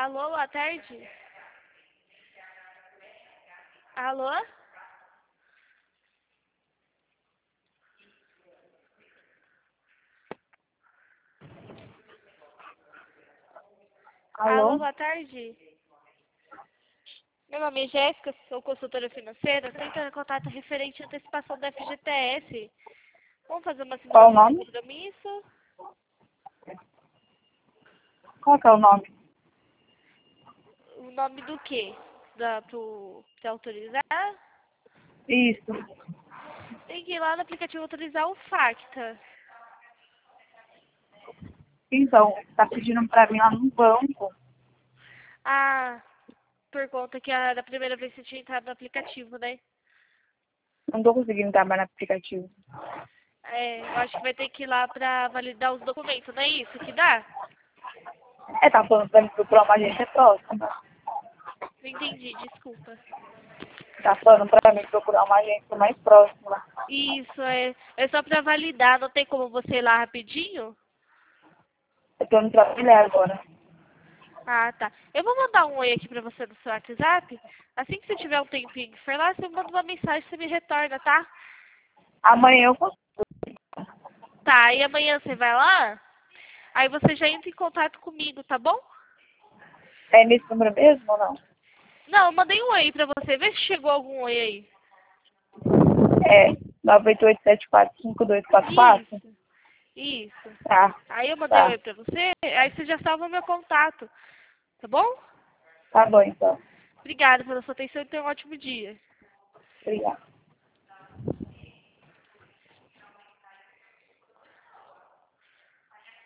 Alô, boa tarde. Alô? Alô, Alô? boa tarde. Meu nome é Jéssica, sou consultora financeira. Estou entrando em contato referente à antecipação da FGTS. Vamos fazer uma Qual o simulação de nome? compromisso? Qual que é o nome? O nome do quê? Pra autorizar? Isso. Tem que ir lá no aplicativo autorizar o Facta. Então, tá pedindo pra mim lá no banco. Ah, por conta que era a primeira vez que você tinha entrado no aplicativo, né? Não tô conseguindo trabalhar no aplicativo. É, eu acho que vai ter que ir lá pra validar os documentos, não é isso que dá? Tá falando pra mim procurar uma agência próxima. Não entendi, desculpa. Tá falando pra mim procurar uma agência mais próxima. Isso, é só pra validar, não tem como você ir lá rapidinho? Eu tô indo trabalhar agora. Ah, tá. Eu vou mandar um oi aqui pra você no seu WhatsApp. Assim que você tiver um tempinho que for lá, você me manda uma mensagem e você me retorna, tá? Amanhã eu consigo. Tá, e amanhã você vai lá? Aí você já entra em contato comigo, tá bom? É nesse número mesmo ou não? Não, eu mandei um oi pra você. Vê se chegou algum oi aí. É 988745244? Isso, isso. Tá, Aí eu mandei um tá. oi pra você, aí você já salva o meu contato, tá bom? Tá bom então. Obrigada pela sua atenção e tenha um ótimo dia. Obrigada.